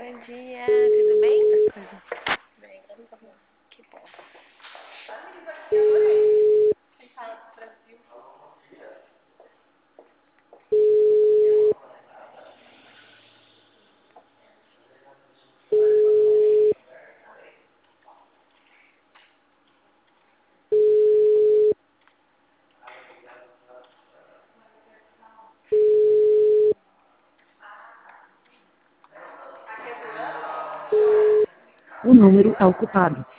Bom dia, tudo bem? Bem, graças a Deus. Que bom. O número é ocupado.